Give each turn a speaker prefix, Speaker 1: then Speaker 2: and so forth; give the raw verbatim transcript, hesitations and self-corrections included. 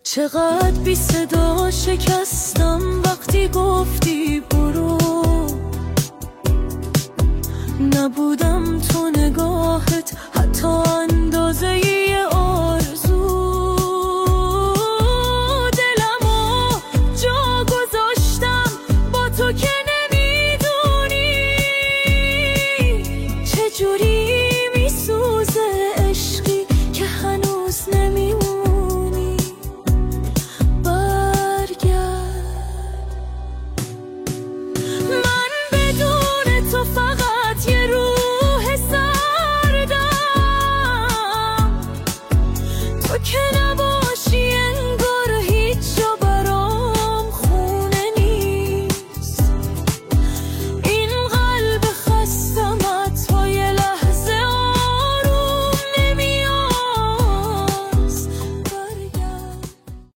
Speaker 1: چقدر بی صدا شکستم وقتی گفتی برو، نبودم تو نگاهت حتی